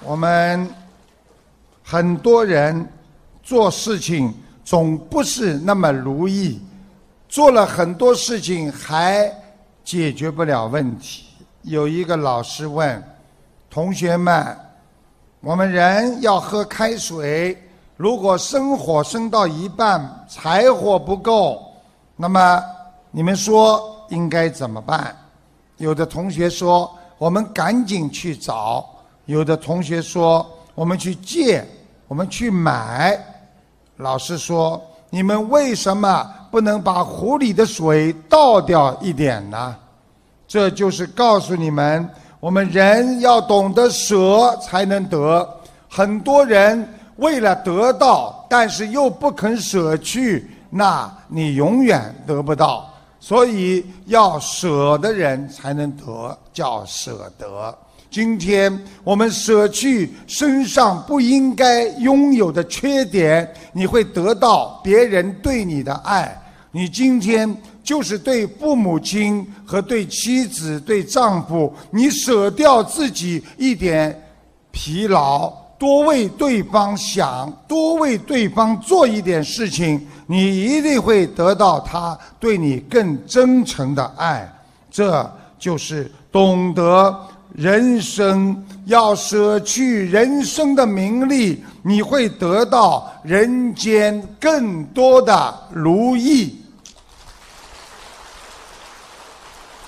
我们很多人做事情总不是那么如意，做了很多事情还解决不了问题。有一个老师问同学们，我们人要喝开水，如果生火生到一半，柴火不够，那么你们说应该怎么办？有的同学说我们赶紧去找，有的同学说我们去借，我们去买。老师说你们为什么不能把壶里的水倒掉一点呢？这就是告诉你们，我们人要懂得舍才能得。很多人为了得到，但是又不肯舍去，那你永远得不到。所以要舍的人才能得，叫舍得。今天我们舍去身上不应该拥有的缺点，你会得到别人对你的爱。你今天就是对父母亲和对妻子对丈夫，你舍掉自己一点疲劳，多为对方想，多为对方做一点事情，你一定会得到他对你更真诚的爱。这就是懂得人生，要舍去人生的名利，你会得到人间更多的如意。